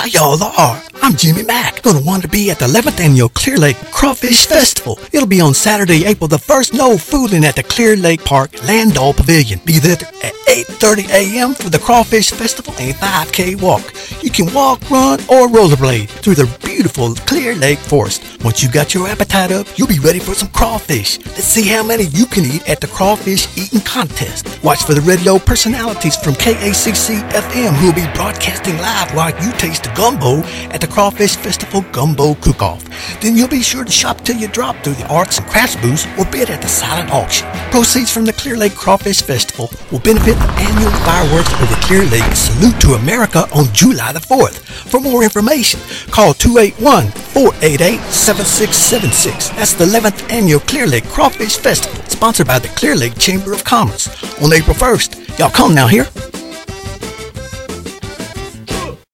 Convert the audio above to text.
How y'all are? I'm Jimmy Mack. Gonna want to be at the 11th Annual Clear Lake Crawfish Festival. It'll be on Saturday, April the 1st. No fooling at the Clear Lake Park Landau Pavilion. Be there at 8:30 a.m. for the Crawfish Festival and 5K walk. You can walk, run, or rollerblade through the beautiful Clear Lake Forest. Once you got your appetite up, you'll be ready for some crawfish. Let's see how many you can eat at the Crawfish Eating Contest. Watch for the radio personalities from KACC FM who will be broadcasting live while you taste the gumbo at the Crawfish Festival Gumbo Cook-Off. Then you'll be sure to shop till you drop through the arts and crafts booths or bid at the silent auction. Proceeds from the Clear Lake Crawfish Festival will benefit the annual fireworks over Clear Lake Salute to America on July the 4th. For more information, call 281-488-7676. That's the 11th Annual Clear Lake Crawfish Festival, sponsored by the Clear Lake Chamber of Commerce on April 1st. Y'all come now here.